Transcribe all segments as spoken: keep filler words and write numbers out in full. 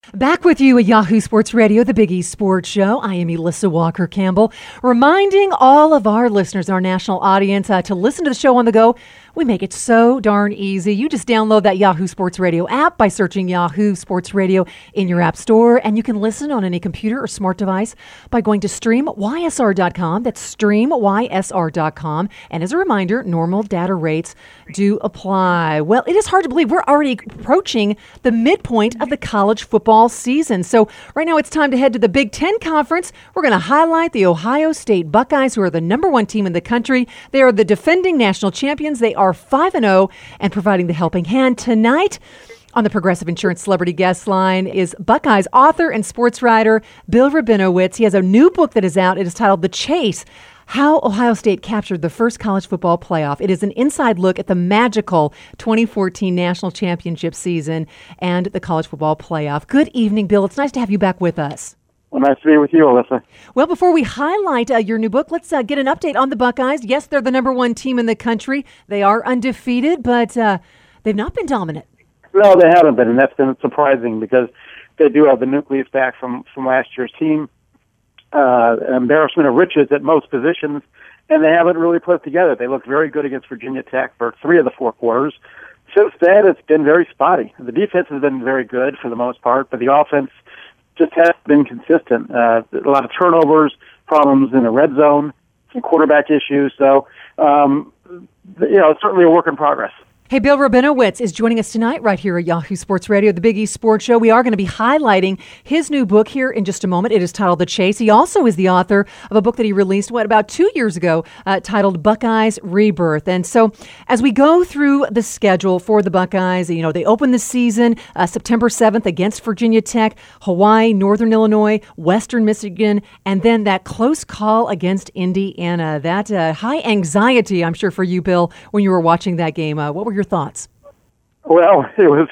Back with you at Yahoo Sports Radio, the Big East Sports Show. I am Elissa Walker-Campbell, reminding all of our listeners, our national audience, uh, to listen to the show on the go. We make it so darn easy. You just download that Yahoo Sports Radio app by searching Yahoo Sports Radio in your app store, and you can listen on any computer or smart device by going to stream y s r dot com. That's stream y s r dot com. And as a reminder, normal data rates do apply. Well, it is hard to believe we're already approaching the midpoint of the college football season. So right now it's time to head to the Big Ten Conference. We're going to highlight the Ohio State Buckeyes, who are the number one team in the country. They are the defending national champions. They are five and oh and providing the helping hand. Tonight on the Progressive Insurance Celebrity Guest Line is Buckeyes author and sports writer Bill Rabinowitz. He has a new book that is out. It is titled The Chase: How Ohio State Captured the First College Football Playoff. It is an inside look at the magical twenty fourteen National Championship season and the College Football Playoff. Good evening, Bill. It's nice to have you back with us. Well, nice to be with you, Alyssa. Well, before we highlight uh, your new book, let's uh, get an update on the Buckeyes. Yes, they're the number one team in the country. They are undefeated, but uh, they've not been dominant. No, they haven't been, and that's been surprising because they do have the nucleus back from, from last year's team. Uh, an embarrassment of riches at most positions, and they haven't really put it together. They looked very good against Virginia Tech for three of the four quarters. Since then, it's been very spotty. The defense has been very good for the most part, but the offense just has been consistent. Uh, a lot of turnovers, problems in the red zone, some quarterback issues. So, um, you know, it's certainly a work in progress. Hey, Bill Rabinowitz is joining us tonight right here at Yahoo Sports Radio, the Big East Sports Show. We are going to be highlighting his new book here in just a moment. It is titled The Chase. He also is the author of a book that he released, what, about two years ago, uh, titled Buckeyes Rebirth. And so as we go through the schedule for the Buckeyes, you know, they open the season uh, September seventh against Virginia Tech, Hawaii, Northern Illinois, Western Michigan, and then that close call against Indiana. That uh, high anxiety, I'm sure, for you, Bill, when you were watching that game. Uh, what were your thoughts? Well, it was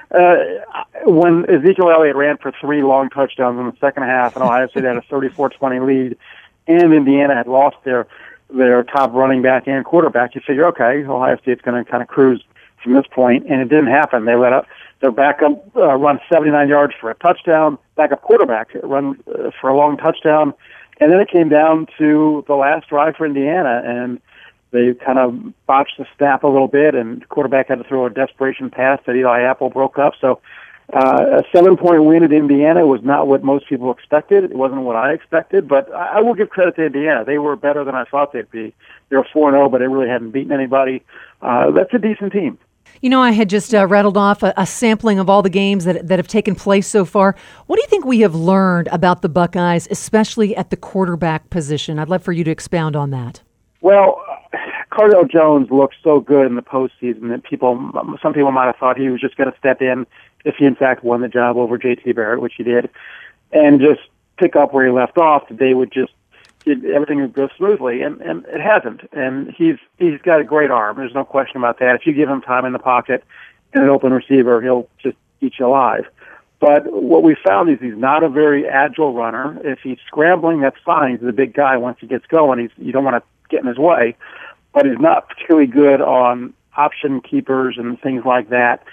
uh, when Ezekiel Elliott ran for three long touchdowns in the second half, and Ohio State had a thirty-four twenty lead, and Indiana had lost their their top running back and quarterback. You figure, okay, Ohio State's going to kind of cruise from this point, and it didn't happen. They let up their backup uh, run seventy-nine yards for a touchdown, backup quarterback run uh, for a long touchdown, and then it came down to the last drive for Indiana, and they kind of botched the snap a little bit, and the quarterback had to throw a desperation pass that Eli Apple broke up. So uh, a seven-point win at Indiana was not what most people expected. It wasn't what I expected, but I will give credit to Indiana. They were better than I thought they'd be. They were four and oh, but they really hadn't beaten anybody. Uh, that's a decent team. You know, I had just uh, rattled off a, a sampling of all the games that that have taken place so far. What do you think we have learned about the Buckeyes, especially at the quarterback position? I'd love for you to expound on that. Well, Cardale Jones looked so good in the postseason that people, some people might have thought he was just going to step in if he in fact won the job over J T Barrett, which he did, and just pick up where he left off. They would just, everything would go smoothly, and, and it hasn't. And he's he's got a great arm. There's no question about that. If you give him time in the pocket and an open receiver, he'll just eat you alive. But what we found is he's not a very agile runner. If he's scrambling, that's fine. He's a big guy. Once he gets going, he's, you don't want to get in his way. But he's not particularly good on option keepers and things like that.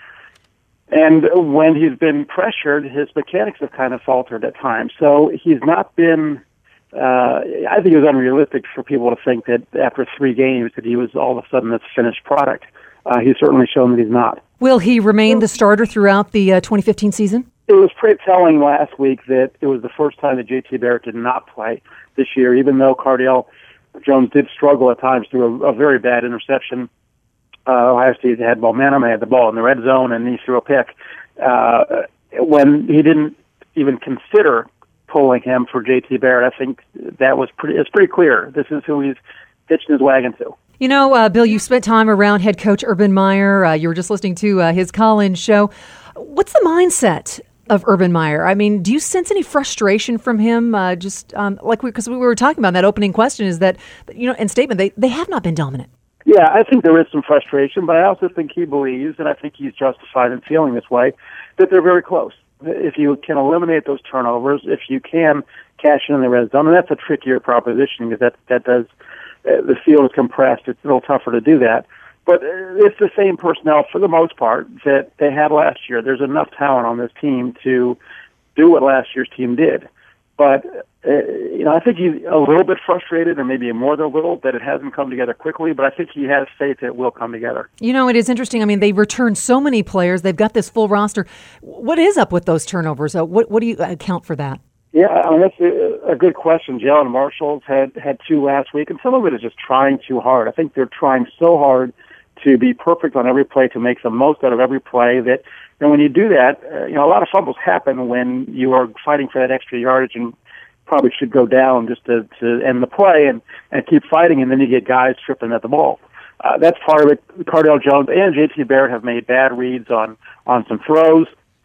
And when he's been pressured, his mechanics have kind of faltered at times. So he's not been, uh, I think it was unrealistic for people to think that after three games that he was all of a sudden this finished product. Uh, he's certainly shown that he's not. Will he remain the starter throughout the uh, twenty fifteen season? It was pretty telling last week that it was the first time that J T Barrett did not play this year, even though Cardale Jones did struggle at times through a, a very bad interception. Uh, Ohio State had momentum, they had the ball in the red zone, and he threw a pick. Uh, when he didn't even consider pulling him for J T Barrett, I think that was pretty, it's pretty clear. This is who he's pitching his wagon to. You know, uh, Bill, you spent time around head coach Urban Meyer. Uh, you were just listening to uh, his call-in show. What's the mindset of Urban Meyer? I mean, do you sense any frustration from him? Uh, just um, like because we, we were talking about that opening question is that, you know, and statement, they, they have not been dominant. Yeah, I think there is some frustration, but I also think he believes, and I think he's justified in feeling this way, that they're very close. If you can eliminate those turnovers, if you can cash in the red zone, and that's a trickier proposition because that, that does, uh, the field is compressed. It's a little tougher to do that. But it's the same personnel for the most part that they had last year. There's enough talent on this team to do what last year's team did. But, uh, you know, I think he's a little bit frustrated, and maybe more than a little, that it hasn't come together quickly, but I think he has faith that it will come together. You know, it is interesting. I mean, they returned so many players. They've got this full roster. What is up with those turnovers? Uh, what, what do you account for that? Yeah, I mean, that's a, a good question. Jalen Marshall's had, had two last week, and some of it is just trying too hard. I think they're trying so hard to be perfect on every play, to make the most out of every play, that, you know, when you do that, uh, you know, a lot of fumbles happen when you are fighting for that extra yardage and probably should go down just to, to end the play and, and keep fighting, and then you get guys tripping at the ball. Uh, that's part of it. Cardale Jones and J T Barrett have made bad reads on, on some throws.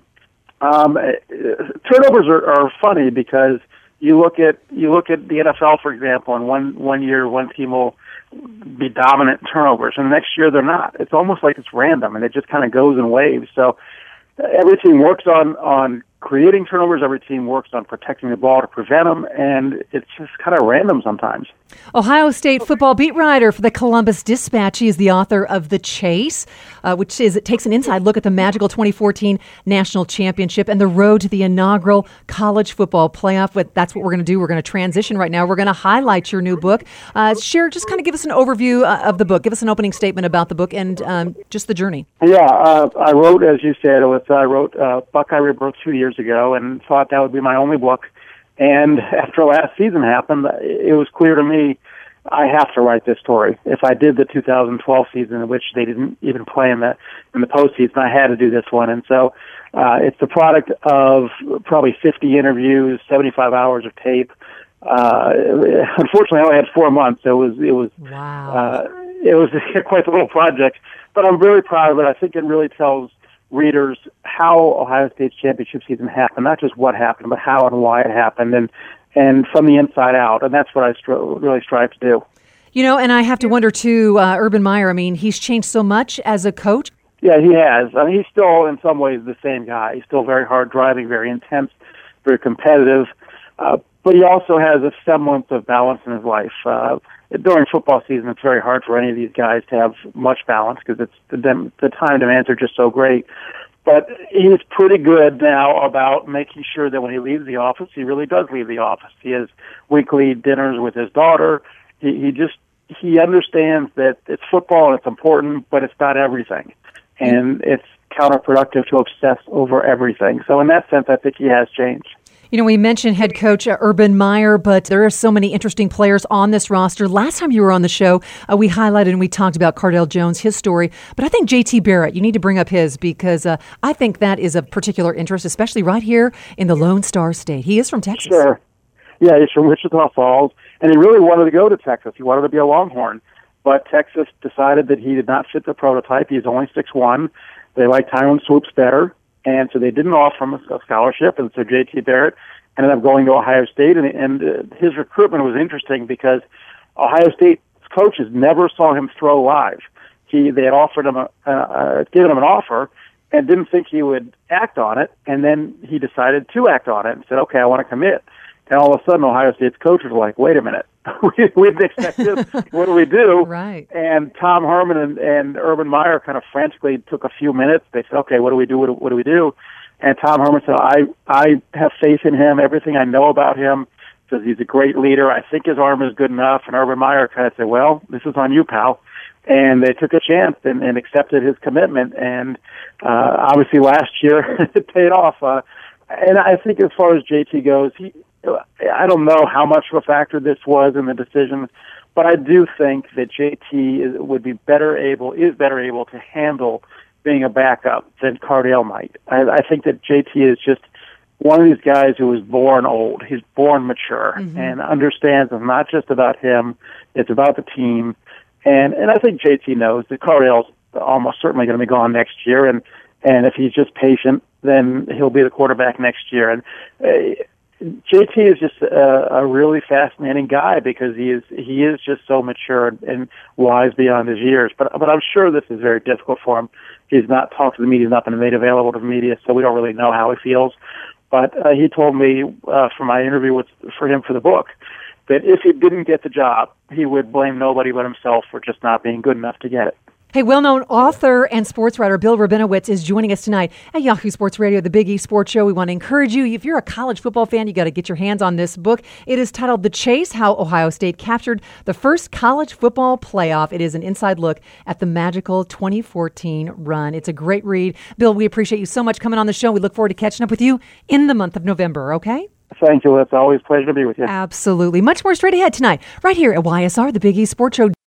Um, turnovers are, are funny because you look at you look at the N F L, for example, and one one year one team will be dominant in turnovers, and the next year they're not. It's almost like it's random, and it just kind of goes in waves. So every team works on on creating turnovers. Every team works on protecting the ball to prevent them, and it's just kind of random sometimes. Ohio State football beat writer for the Columbus Dispatch. He is the author of The Chase, uh, which is it takes an inside look at the magical twenty fourteen National Championship and the road to the inaugural college football playoff. But that's what we're going to do. We're going to transition right now. We're going to highlight your new book. Uh, Share, just kind of give us an overview uh, of the book. Give us an opening statement about the book and um, just the journey. Yeah, uh, I wrote, as you said, it was, I wrote uh, Buckeye Rebirth two years ago and thought that would be my only book. And after last season happened, it was clear to me I have to write this story. If I did the two thousand twelve season, in which they didn't even play in the in the postseason, I had to do this one. And so uh, it's the product of probably fifty interviews, seventy-five hours of tape. Uh, unfortunately, I only had four months, so it was it was wow. uh, it was quite a little project. But I'm really proud of it. I think it really tells readers how Ohio State's championship season happened, not just what happened, but how and why it happened, and and from the inside out. And that's what I stri- really strive to do. You know, and I have to wonder, too, uh, Urban Meyer, I mean, he's changed so much as a coach. Yeah, he has. I mean, he's still, in some ways, the same guy. He's still very hard driving, very intense, very competitive. Uh, but he also has a semblance of balance in his life. Uh, during football season, it's very hard for any of these guys to have much balance because it's the, dem- the time demands are just so great. But he's pretty good now about making sure that when he leaves the office, he really does leave the office. He has weekly dinners with his daughter. He, he just, he understands that it's football and it's important, but it's not everything. And it's counterproductive to obsess over everything. So in that sense, I think he has changed. You know, we mentioned head coach uh, Urban Meyer, but there are so many interesting players on this roster. Last time you were on the show, uh, we highlighted and we talked about Cardale Jones, his story. But I think J T Barrett, you need to bring up his because uh, I think that is of particular interest, especially right here in the Lone Star State. He is from Texas. Sure. Yeah, he's from Wichita Falls, and he really wanted to go to Texas. He wanted to be a Longhorn. But Texas decided that he did not fit the prototype. He's only six one. They liked Tyrone Swoops better. And so they didn't offer him a scholarship, and so J T Barrett ended up going to Ohio State, and, and uh, his recruitment was interesting because Ohio State's coaches never saw him throw live. He They had offered him, a, uh, uh, given him an offer, and didn't think he would act on it, and then he decided to act on it and said, okay, I want to commit. And all of a sudden, Ohio State's coaches were like, wait a minute, we, we didn't expect this. What do we do? Right. And Tom Herman and, and Urban Meyer kind of frantically took a few minutes. They said, okay, what do we do? What do, what do we do? And Tom Herman said, I, I have faith in him, everything I know about him. Says he's a great leader. I think his arm is good enough. And Urban Meyer kind of said, well, this is on you, pal. And they took a chance and, and accepted his commitment. And uh, obviously last year it paid off. Uh, and I think as far as J T goes, he, I don't know how much of a factor this was in the decision, but I do think that J T is, would be better able, is better able to handle being a backup than Cardale might. I, I think that J T is just one of these guys who was born old. He's born mature mm-hmm. and understands it's not just about him, it's about the team. And and I think J T knows that Cardale's almost certainly going to be gone next year, and, and if he's just patient, then he'll be the quarterback next year. And uh, J T is just a, a really fascinating guy because he is he is just so mature and, and wise beyond his years. But but I'm sure this is very difficult for him. He's not talked to the media, he's not been made available to the media, so we don't really know how he feels. But uh, he told me uh, for my interview with for him for the book that if he didn't get the job, he would blame nobody but himself for just not being good enough to get it. Hey, well-known author and sports writer Bill Rabinowitz is joining us tonight at Yahoo Sports Radio, the Big East Sports Show. We want to encourage you, if you're a college football fan, you got to get your hands on this book. It is titled The Chase, How Ohio State Captured the First College Football Playoff. It is an inside look at the magical twenty fourteen run. It's a great read. Bill, we appreciate you so much coming on the show. We look forward to catching up with you in the month of November, okay? Thank you. It's always a pleasure to be with you. Absolutely. Much more straight ahead tonight, right here at Y S R, the Big East Sports Show.